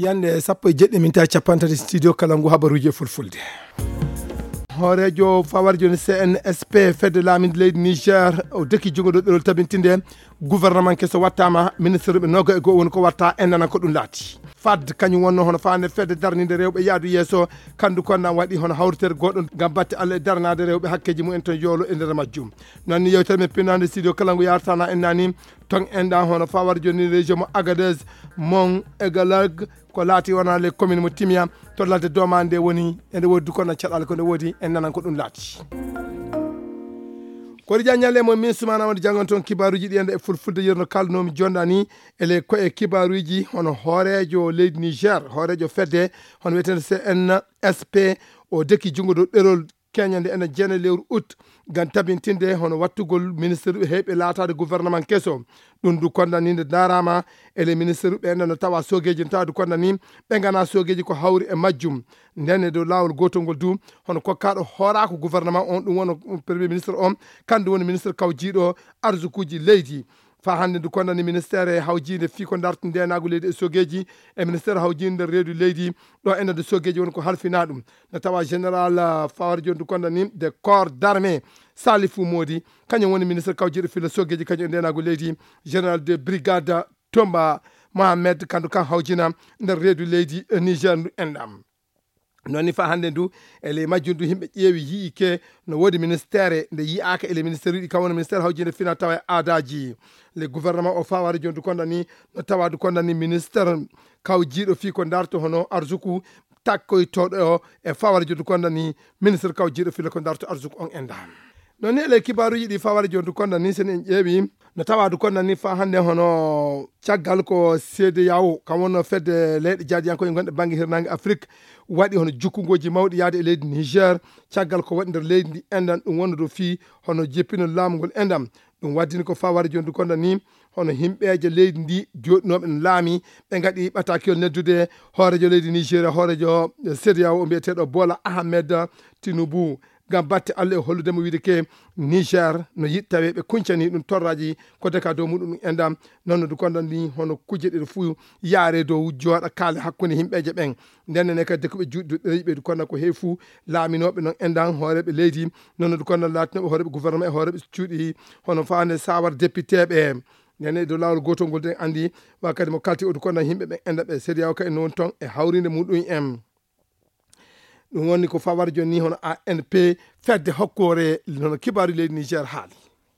yande sappo e jeɗɗi minta capantati studio kalangu habaruji fulfulde horejo fawarjo ni CNSP fedde laminde leydi Niger o deki jogodo ɗerol tabintinde gouvernement keso wattama ministre ɓe noga e go woni ko watta endana ko ɗum laati fad kañum wonno hono fande fedde darnide rewɓe yaadu yeeso kandu konna waɗi hono hawritere goɗɗo gam batte Allah e darnade rewɓe hakkeji mumen ton yoolo e nder majjum non ni yewtere men pinnande studio kalangu yartana en nani ton enda hono fawarjo ni région mo Agadez mon Egalag ko laati wona les communes mo Timia to ladde domande woni ende wodi kono caɗal ko nde wodi en nanan ko ɗum laati ko rijañalle mo min sumana wonde jangon toon kibaruji ɗi ende e fulfulde yerno kalnomi jondani ele ko e kibaruji hono hoorejo leydi Niger hoorejo fedde hono wiyetende CNSP o deki jungo do ɗerol keñande ene jeene lewru août gam tabintinde hono wattugol ministre ɓe heeɓe laatade gouvernement keso ɗum du kondaninde darama ele ministre ɓe enne no tawa sogueji ne tawa du kondani ɓe gana sogueji ko hawri e majjum ndenne dow lawol gotol ngol du hono kokkaɗo hoorako gouvernement on ɗum woni premier ministre on kandu woni ministre kawjiɗo arsukuji leydi fa hande du kondani ministére hawjinde fi ko dartu ndenago leydi e sogueji e ministére hawjinde nder reedu leydi ɗo enne de sogueji woni ko halfina ɗum no tawa général fawar joni du kondani de corps d'armée Salifou Modi kañum woni ministre kawjiɗo filo sogueji kañum e ndenago leydi général de brigade Tomba Mohamed kandu kan hawjina nder reedu leydi Niger ndu enɗam nonni fa hande ndu ele majjum du himɓe ƴeewi yii ke no woodi ministére nde yiyaka ele ministére uɗi kam woni ministére hawjinde fina tawa e aadaji le gouvernement o fawari joni du kondani no tawa du kondani ministére kawjiɗo fi ko darto hono arsuku takkoytoɗo o e fawari joni du kondani ministére kawjiɗo filo ko darto arsuku on endam nonni ele kibaruji ɗi fawari joni du kondani sen en ƴeewi no tawa du kondani fa hande hono caggal ko CEDEAO kam wonno fedde leyɗe jaadiyankoye gonɗe banggue hirnangue Afrique waɗi hono jukkugoji mawɗi yaade e leydi Niger caggal ko waɗi nder leydi ndi endan ɗum wonno do fi hono jeppino laamu ngol endam ɗum waddini ko fawari joni du kondani hono himɓeje leydi ndi joɗinoɓe no laami ɓe gaɗi ɓatakiyol neddude hoorejo leydi Nigeria hoorejo CEDEAO o mbiyeteɗo Bola Ahmed Tinubu gam batte Allah e holludemo wiide ke Niger no yiɗi tawe ɓe kuncani ɗum torraji ko deka dow muɗum ɗum endam noon du kondani hono kuje ɗe fu yaare dow jooɗa kaale hakkude himɓeje ɓen ndennene kadi ko ɓe juɗɗo ɗeyiɓe du konna ko heefu laaminoɓe noon endan hooreɓe leydi noon du konna laatinoɓe hooreɓe gouvernement e hooreɓe cuuɗi hono fande sawar député ɓe nene dow lawol gotol ngol den andi wakkati mo kalti o du konna yimɓe ɓe enda ɓe CEDEAO kay noon ton e hawrinde muɗum en ɗum woni ko fawar joni hono ANP fedde hokkore hono kibaru leydi Niger haali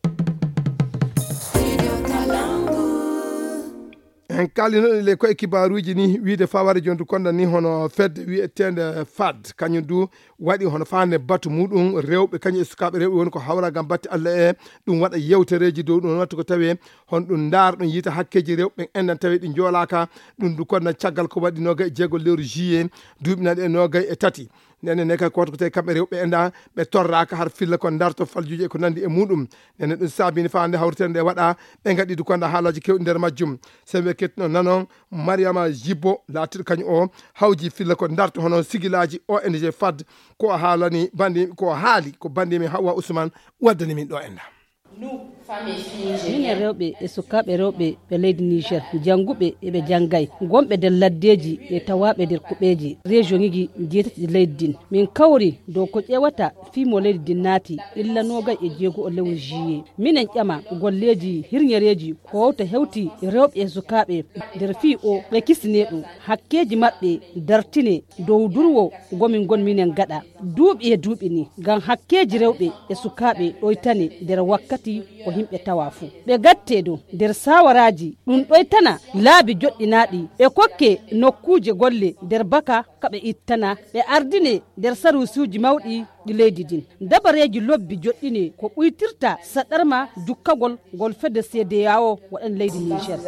en kalino le koye kibaruji ni wiide faware joni du kondani hono fedde wiyetende FAD kañum du waɗi hono fande batu muɗum rewɓe kañum e sukaɓe rewɓe woni ko hawra gam batte Allah e ɗum waɗa yewtereji dow ɗum watta ko tawi hon ɗum ndaar ɗum yiita hakkeji rewɓe endan tawi ɗi joolaka ɗum du konna caggal ko waɗi nogay e jeegol lewru juillet duuɓinaɗe e nogay e tati nene kay ko watta ko tawi kamɓe rewɓe enda ɓe torraka har filla ko darto faljuji e ko nandi e muɗum nene ɗum saabini fa hande hawritere nde waɗa ɓe gaɗi du konda haalaji kewɗi nder majjum seɓe kettino nanon Mariama Jibbo laatiɗo kañum o hawji filla ko darto hono sigilaji ONG FAD ko haalani bandi ko haali ko bandimi Hawa Ousmane waddani min ɗo enda minen rewɓe e sukaɓe rewɓe ɓe leydi Niger jangguɓe eɓe janggay gonɓe nder laddeji e tawaɓe nder kuɓeji région ŋiji jeetati ɗi leydi din min kawri dow ko ƴewata fimo leydi din naati illa nogay e jeego o lewru juillet minen ƴama golleji hirñereji ko wawta hewti rewɓe e sukaɓe nder fii o ɓe kisine ɗum hakkeji maɓɓe dartine dow durwo gomin gon minen gaɗa duuɓi e duuɓi ni gam hakkeji rewɓe e sukaɓe ɗoytane nder wakkati ko himɓe tawa fuu ɓe gatte ɗo nder sawaraji ɗum ɗoytana laabi joɗɗinaɗi ɓe kokke nokkuje golle nder baka kaɓe ittana ɓe ardine nder sarusuji mawɗi ɗi leydi din dabareji lobbi joɗɗine ko ɓuytirta saɗarma jukkagol ngol fedde CEDEAO waɗan leydi Niger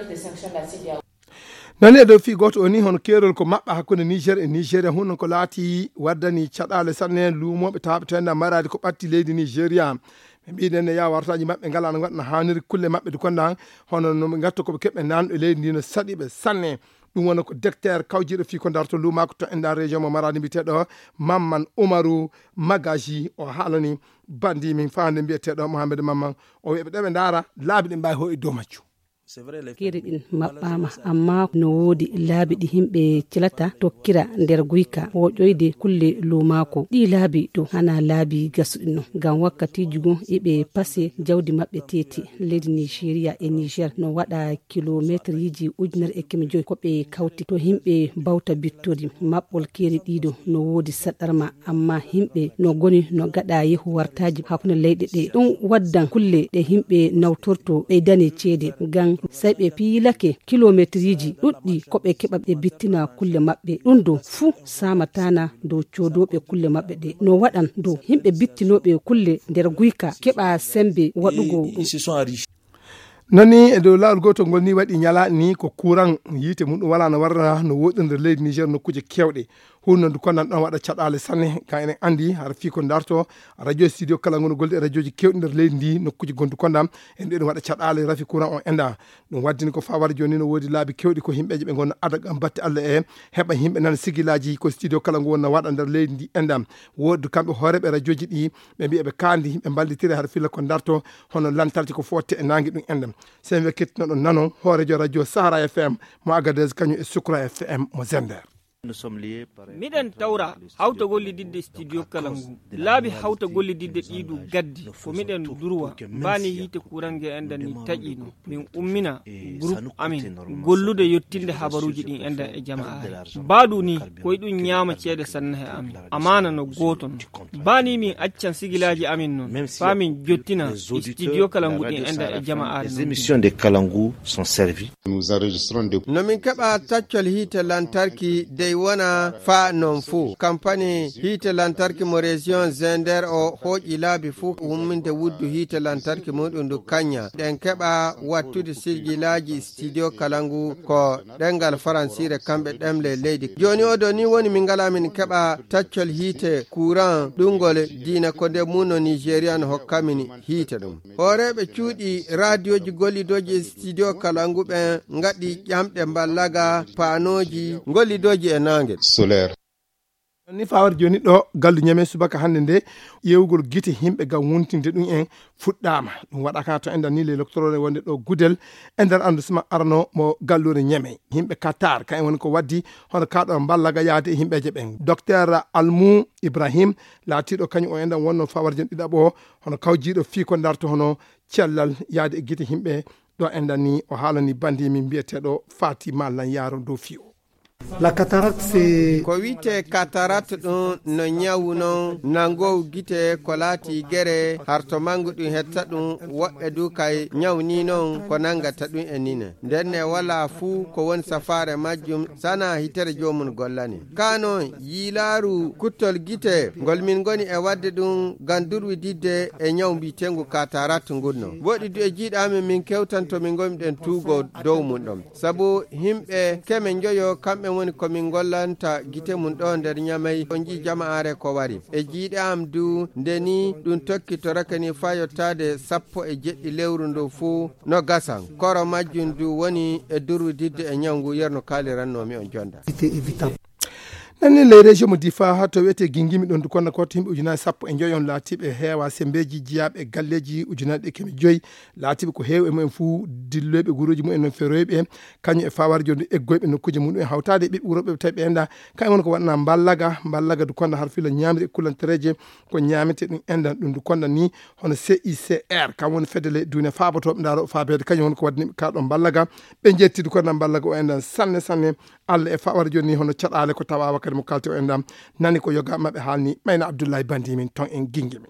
nani e dow fi goto o ni hono keerol ko maɓɓa hakkude Niger e Nigéria hunno ko laati waddani caɗale sanne luumoɓe tawaɓe to enda marade ko ɓatti leydi Nigéria ɓe mbiɗen ya wartaji maɓɓe ngala no waɗno hanniri kulle maɓɓe du konda hono noɓe gatta koɓe keɓɓe nanɗo e leydi ndi no saɗiɓe sanne ɗum woni ko docteur kawjiɗo fi ko darto lumako to enda région mo maradi mbiteɗo Mamman Oumarou Magaji o haalani bandi min fande mbiyeteɗo Mohamed Mamman o wiɓe ɗeɓe daara laabi ɗe mbawi ho e dow majju kiri ɗin maɓɓama amma no wodi laabi ɗi himɓe cilata tokkira nder guyka woƴoyde kulle lumako ɗi laabi ɗo hana laabi gasuɗi no ngam wakkatiji gon eɓe pase jawdi maɓɓe teti leydi Nigeria e Niger no waɗa kilométriji 1,500 ko ɓe kawti to himɓe bawta bittodi maɓɓol kiri ɗiɗo no wodi saɗarma amma himɓe no goni no gaɗa yehu wartaji hakkunde leyɗe ɗe ɗum waddan kulle ɗe himɓe nawtorto ɓeydane ceede ngam sai ɓe piilake kilométriji ɗuɗɗi ko ɓe keɓa ɓe bittina kulle maɓɓe ɗum do fuu samatana dow codoɓe kulle maɓɓe ɗe no waɗan dow himɓe bittinoɓe kulle nder guyka keɓa sembe waɗugo ɗum. nani e dow laawol gotol ngol ni waɗi ñala ni ko courant yiite muɗum wala no warna no woɗɗinde leydi Niger nokkuje kewɗe hunde ko nan ɗon waɗa caɗale sanne ka enen andi har fi ko darto radio studio kala ngono golde radio ji kewɗi nder leydi ndi nokkuje gontu kondam en ɗeɗon waɗa caɗale rafi courant on enda ɗum waddini ko fawar joni no wodi laabi kewɗi ko himɓeje ɓe gonna adagam batte Allah heɓa himɓe nan sigilaji ko studio kala ngo wonna waɗa nder leydi ndi endam wodi kamɓe hooreɓe radio ji ɗi ɓe mbiya ɓe kandi himɓe ballitire har filla ko darto hono lantarki ko fotte e nangi ɗum endam sen we kettinoɗon nano hoorejo radio Sahara FM mo Agadez kañum e Soukra FM mo Zender. miɗen tawra hawta gollididde studio kalangu laabi hawta gollididde ɗiɗu gaddi ko miɗen durwa mbani hiite kurange enda ni taƴino min ummina groupe amin gollude yettinde habaruji ɗin enda e jama'are baɗu ni koye ɗum ñaama ceede sanna he amin amana no goto no bani min accan sigilaji amin noon famin jottina studio kalangu ɗin enda e jama'are les émissions de kalangu sont servies nous enregistrons des nomin keɓa taccol hiite lantarki dey wona fa non fuu campagne hiite lantarki mo région Zender o hooƴi laabi fuu umminde wuddu hiite lantarki muɗum ndu kanya ɗen keɓa wattude sigilaji studio kalangu ko ɗengal faransire kamɓe ɗemle leydi joni oɗo ni woni min ngala min keɓa taccol hiite courant ɗungol diina ko nde muno Nigérian hokkamin hiite ɗum hooreɓe cuuɗi radioji gollidoji studio kalangu ɓen ngaɗi ƴamɗe ballaga panoji gollidoji e nangel solaire ni fawar joni ɗo gallu ñame subaka hande nde yewgol guite himɓe gam wontinde ɗum en fuɗɗama ɗum waɗaka to enda ni le électorole wonde ɗo Gudel e nder arrondissement Arno mo gallure ñame himɓe Qatar kayen woni ko waddi hono kaɗo ballaga yaade e himɓeje ɓen docteur Almou Ibrahim laatiɗo kañum o endan wonno fawar joni ɗiɗaɓo o hono kawjiɗo fi ko darto hono cellal yaade e guite himɓe ɗo endan ni o haalani bandi min mbiyeteɗo Fatima Lan Yaro dow fi o. La cataracte c'est ko wite cataracte ɗum no ñawu non nangow gite ko laati gere harto mangu ɗum hetta ɗum woɓɓe du kay ñawni non ko nangata ɗum e nine ndenne wala fuu ko woni safare majjum sana hitere jomum gollani kano yiilaaru kuttol gite ngol min goni e wadde ɗum gandurwi didde e ñaw mbitengu cataracte ngunno woɗi du e jiiɗamin min kewtanto min gomiɗen tuugo dow mum ɗon sabu himɓe keme joyo kamɓe woni komin gollanta gite mum ɗo nder ñamay on ji jama'are ko wari e jiiɗe am du ndeni ɗum tokki to rakani fa yottade 17 lewru ndu fuu no gasan koro majjum du woni e durwididde e ñawngu yerno kaalirannomi on jonda nanni les région mo Difa ha to wiyete Gingimi ɗon konna koto himɓe ujunaje 10 on laatiɓe heewa sembeji jiyaɓe galleji ujunaje 5 laatiɓe ko heewi e mumen fuu dilloɓe guuroji mumen noon feroyɓe kañum e fawar joni eggoyɓe nokkuje muɗum e hawtade ɓiɓɓe wuroɓe tawi ɓe enda kañum woni ko waɗana ballaga du konna har fila ñamre kulantereje ko ñamete ɗum endan ɗum du konna ni hono CICR kam woni fedele dune fabotoɓe daaro fabede kañum woni ko waɗani kaɗon ballaga ɓe jetti du konna ballaga o endan sanne Allah e fawar joni hono caɗale ko tawa wakkati mo kalte o endam nani ko yoga maɓe haalni mayna Abdoulaye Bandi min ton en Gingimi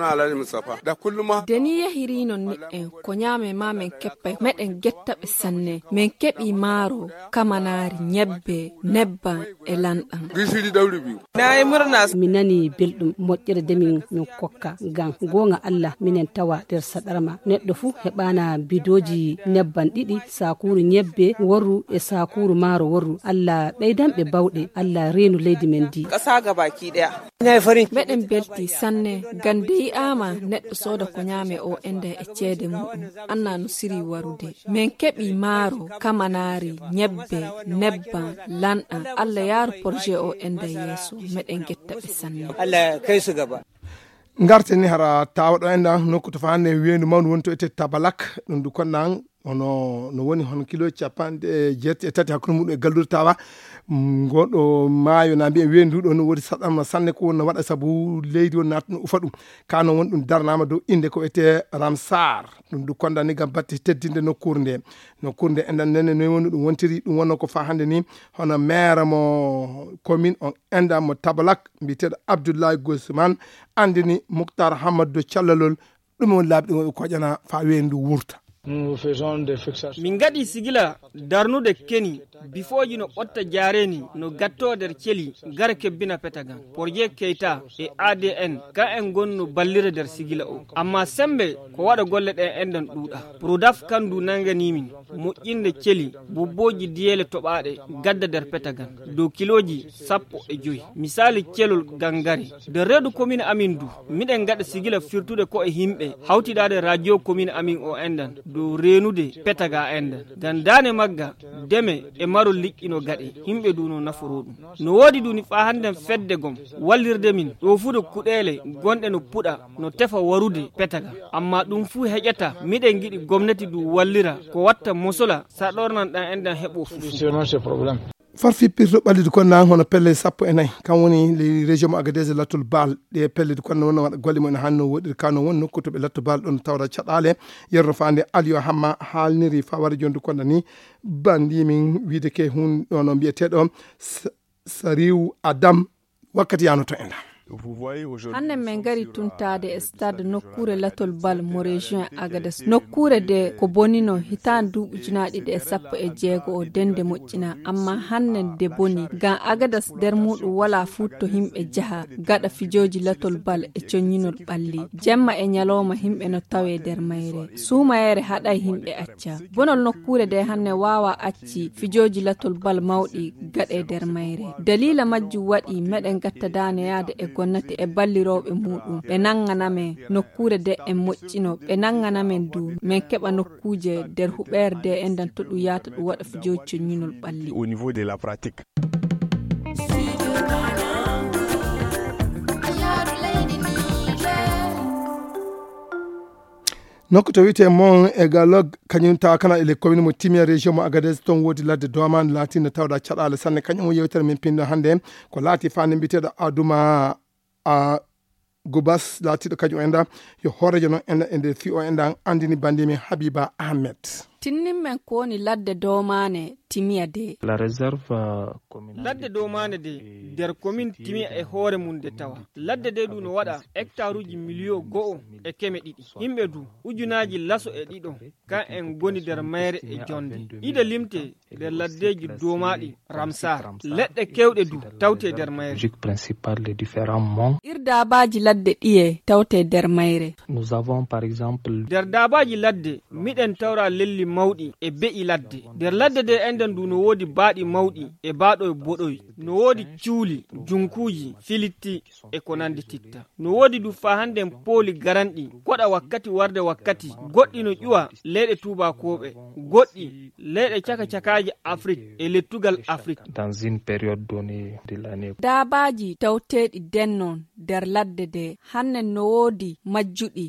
deni yahirino ni'en ko ñaame ma min keppay meɗen gettaɓe sanne min keɓi maaro kamanari ñebbe nebban e lanɗan nayi murna mi nani belɗum moƴƴere demin min kokka ngam gonga Allah minen tawa nder saɗarma neɗɗo fuu heɓana bidoji nebban 2 sakuru ñebbe worru e sakuru maaro worru Allah ɓeydanɓe bawɗe Allah reenu leydi men di ƙasa gabaki ɗaya meɗen belti sanne gande yi'ama neɗɗo sooda ko ñaame o enda e ceede muɗum anna no siri warude min keɓi maaro kamanari ñebbe nebban lanɗan Allah yaaru projet o enda yeeso meɗen gettaɓe sanne Allah kay su gaba ngarte ni hara tawaɗo enda nokku to fa hande weyndu mawdu woni to ete Tabalak ɗum du konnan ono no woni hon kilo capanɗe jeetati hakkude muɗum e gallude tawa goɗo maayo na mbiye weyndu ɗo no wodi saɗama sanne ko no waɗa saabu leydi woni natno ufa ɗum kano woni ɗum darnama dow inde ko ete Ramsar ɗum du kondani gam batte teddinde nokkure nde endan nene no woni ɗum wontiri ɗum wonno ko fa hande ni hono maire mo commune on enda mo Tabalak mbiteɗo Abdoulaye Gosman andini Moukhtar Hamadou callalol ɗum woni laabi ɗum ɓe koƴana fa weyndu wurta. min gaɗi sigila darnude keni bifoji no ɓotta jareni no gatto nder celi gara kebbina petagan porje keita e ADN ka en gonno ballira nder sigila o amma sembe ko waɗa golle ɗe endan ɗuuɗa Prodaf kandu nanganimin moƴƴinde celi bobboji diyele toɓaɗe gadda nder petagan dow kiloji 15 misali celol gangare de redu commune amin du miɗen gaɗa sigila firtude ko e himɓe hawtiɗade radio commune amin o endan dow renude petaga endan gandane magga deme e marol liƴƴino gaɗe himɓe du no naforo ɗum no woodi duni fa handen fedde gom wallirde min ɗo fude kuɗele gonɗe no puɗa no tefa warude petaga amma ɗum fu heƴata miɗen giɗi gomnati du wallira ko watta mosola sa ɗornan ɗan endan heɓo fu farfippirto ɓallide konnan hono pelle 14 kam woni le région mo Agadez e lattol baal ɗe pellede konno wonno waɗa golle mumen hanno woɗiri kano woni nokku to ɓe latto baal ɗon tawra caɗale yerno fande Aliou Hamma haalniri fa wari jonde konno ni bandimin wiide ke hun ɗono mbiyeteɗo Sariou Adam wakkati yanoto enda hanne men gari tuntade e stade nokkure latol bal mo région Agadez nokkure de ko bonino hitan duuɓi junaɗiɗi e 16 o dende moƴƴina amma hanne de boni gam Agadez nder muɗum wala futto himɓe jaha gaɗa fijoji latol bal e coññinol ɓalli jemma e ñalowma himɓe no tawe nder mayre suumayere haɗay himɓe acca bonol nokkure de hanne wawa acci fijoji latol bal mawɗi gaɗe nder mayre dalila majjum waɗi meɗen gatta daneyade e gonnati e balliroɓe muɗum ɓe nanganamen nokkure de en moƴƴino ɓe nanganamen du min keɓa nokkuje nder huɓere de endan to ɗum yata ɗum waɗa fijoji coññinol ɓalli au niveau de la pratique. nokku to wiyete mon e galog kañum tawa kana ele commune mo Timia région mo Agadez ton wodi ladde doman latino tawda caɗale sanne kañum o yewtere min pindo hande ko laati fande mbiteɗo Adouma a Gobas laatiɗo kañum enda yo horejo noon enda e nder fi o enda andini bandimi Habiba Ahmed tinninmen ko woni ladde domane Timia de la réserve communale ladde domane de nder commune Timia e hoore mum de tawa ladde de du no waɗa hectare uji million go'o e keme ɗiɗi himɓe du ujunaji laso e ɗiɗo kan en goni nder mayre e jonde ide limte nder laddeji domaɗi Ramsar leɗɗe kewɗe du tawte nder mayre principal des différents monts irdabaji ladde ɗiye tawte nder mayre nous avons par exemple nder dabaji ladde miɗen tawra lelli mawɗi e be'i ladde nder ladde de enden du no woodi baaɗi mawɗi e baaɗo e boɗoy no woodi cuuli junkuji filitti e ko nandi titta no woodi du fa handen pooli garanɗi koɗa wakkati warde wakkati goɗɗi no ƴuwa leyɗe tubakoɓe goɗɗi leyɗe cakaji Afrique e lettugal Afrique dans une période donnée de l'année dabaji tawteɗi dennon nder ladde de hannen no woodi majjuɗi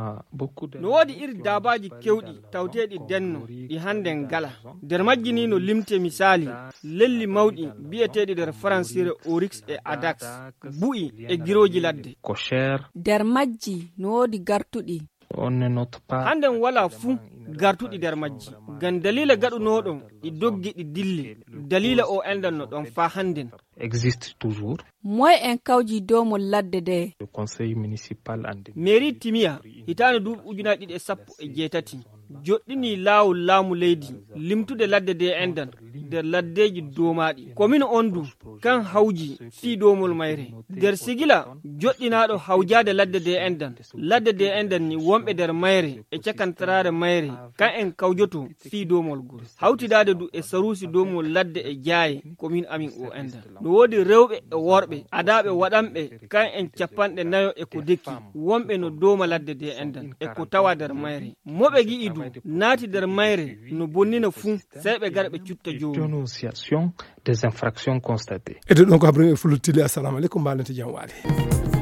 no woodi iri dabaji kewɗi tawteɗi denno ɗi handen gala nder majji ni no limte misali lelli mawɗi biyeteɗi nder faransire Oryx e Adax bu'i e giroji ladde cochère nder majji no woodi gartuɗi on ne note pas handen wala fuu gartuɗi nder majji ngam dalila gaɗunoɗon ɗi doggi ɗi dilli dalila o endan no ɗon fa handen existe toujours moy en kawji domol ladde de le conseil municipal ande mairie Timia hitande duuɓi ujunaji ɗiɗi e 18 joɗɗini laawol laamu leydi limtude ladde de endan nder laddeji domaɗi commune on du kan hawji fi domol mayre nder sigila joɗɗinaɗo hawjade ladde de endan ni wonɓe nder mayre e cakantarare mayre kan en kawjoto fi domol gol hawtidade du e sarusi domol ladde e jaaye commune amin o endan no woodi rewɓe e worɓe adaɓe waɗanɓe kan en capanɗe nayo e ko dekki wonɓe no doma ladde de endan e ko tawa nder mayre moɓe gi'i du naati nder mayre no bonnina fuu sey ɓe gara ɓe cutta jooni dénonciation des infractions constatées ede ɗon ko habrimi e fulutili assalamu aleykum mbalente jam waali